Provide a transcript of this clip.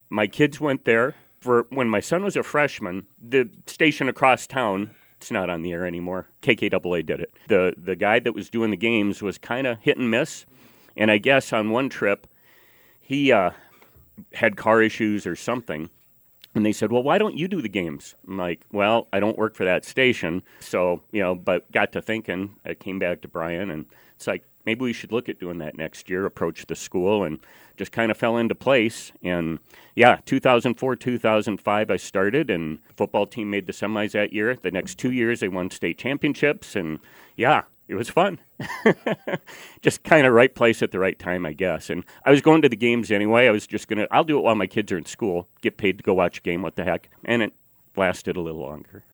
my kids went there. For when my son was a freshman, the station across town, it's not on the air anymore, KKAA did it. The guy that was doing the games was kind of hit and miss. And I guess on one trip, he had car issues or something. And they said, well, why don't you do the games? I'm like, well, I don't work for that station. So, but got to thinking, I came back to Brian, and it's like, maybe we should look at doing that next year, approach the school, and just kind of fell into place. And, 2004, 2005, I started, and football team made the semis that year. The next 2 years, they won state championships, and, it was fun. Just kind of right place at the right time, I guess. And I was going to the games anyway. I was just I'll do it while my kids are in school, get paid to go watch a game, what the heck. And it lasted a little longer.